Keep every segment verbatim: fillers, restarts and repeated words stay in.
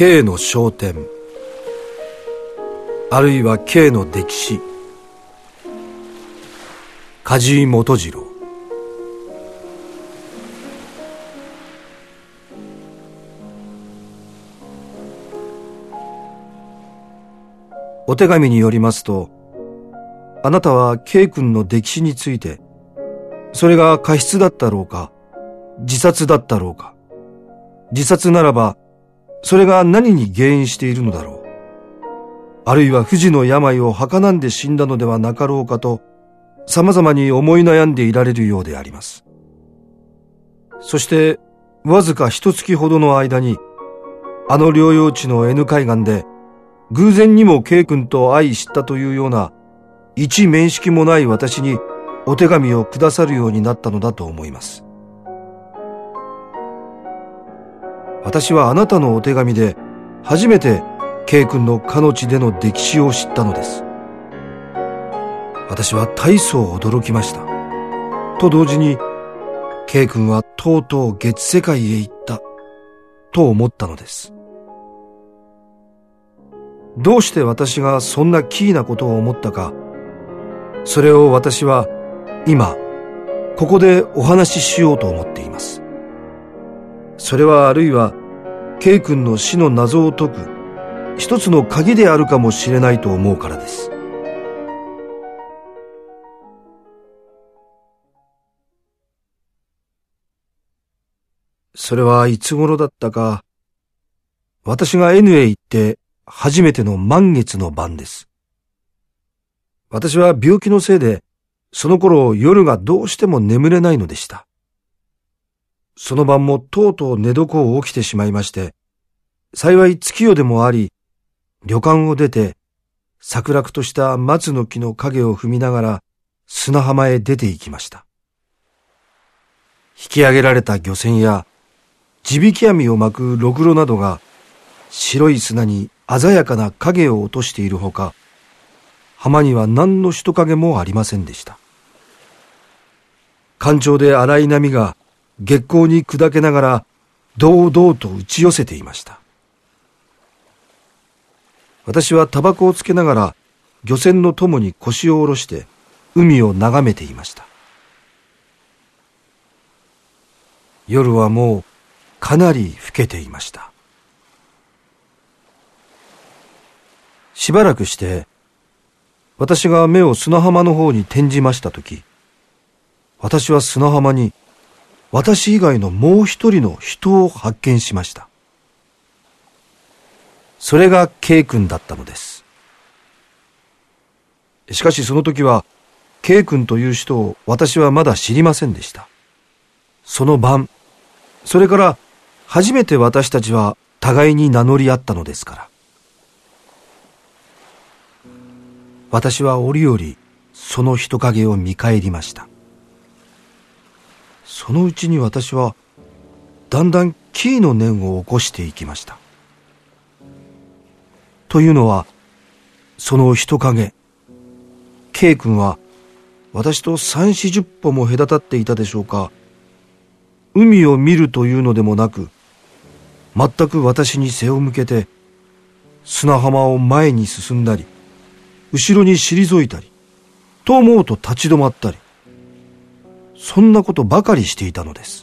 K の昇天、あるいは K の溺死、梶井元次郎。お手紙によりますと、あなたは K 君の溺死について、それが過失だったろうか、自殺だったろうか、自殺ならばそれが何に原因しているのだろう、あるいは不治の病を儚んで死んだのではなかろうかと、様々に思い悩んでいられるようであります。そしてわずか一月ほどの間に、あの療養地の N 海岸で偶然にも K 君と相知ったというような一面識もない私にお手紙をくださるようになったのだと思います。私はあなたのお手紙で初めて K 君のかの地での溺死を知ったのです。私は大層驚きました。と同時に K 君はとうとう月世界へ行ったと思ったのです。どうして私がそんな奇異なことを思ったか、それを私は今ここでお話ししようと思っています。それはあるいは K 君の死の謎を解く一つの鍵であるかもしれないと思うからです。それはいつ頃だったか、私が N へ行って初めての満月の晩です。私は病気のせいでその頃夜がどうしても眠れないのでした。その晩もとうとう寝床を起きてしまいまして、幸い月夜でもあり、旅館を出て桜々とした松の木の影を踏みながら砂浜へ出て行きました。引き上げられた漁船や地引き網を巻くろくろなどが白い砂に鮮やかな影を落としているほか、浜には何の人影もありませんでした。干潮で荒い波が月光に砕けながら堂々と打ち寄せていました。私はタバコをつけながら漁船の友に腰を下ろして海を眺めていました。夜はもうかなり更けていました。しばらくして私が目を砂浜の方に転じましたとき、私は砂浜に私以外のもう一人の人を発見しました。それが K 君だったのです。しかしその時は K 君という人を私はまだ知りませんでした。その晩、それから初めて私たちは互いに名乗り合ったのですから。私は折々その人影を見返りました。そのうちに私はだんだん奇異の念を起こしていきました。というのは、その人影、K 君は私と三四十歩も隔たっていたでしょうか、海を見るというのでもなく、全く私に背を向けて砂浜を前に進んだり、後ろに退いたり、と思うと立ち止まったり、そんなことばかりしていたのです。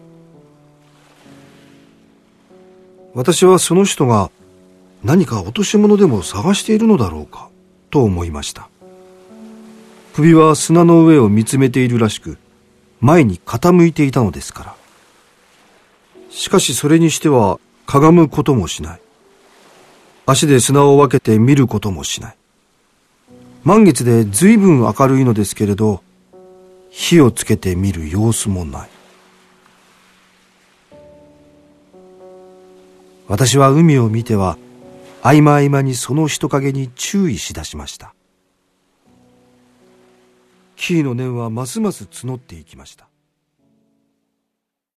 私はその人が何か落とし物でも探しているのだろうかと思いました。首は砂の上を見つめているらしく、前に傾いていたのですから。しかしそれにしてはかがむこともしない。足で砂を分けて見ることもしない。満月でずいぶん明るいのですけれど、火をつけて見る様子もない。私は海を見ては合間合間にその人影に注意しだしました。奇異の念はますます募っていきました。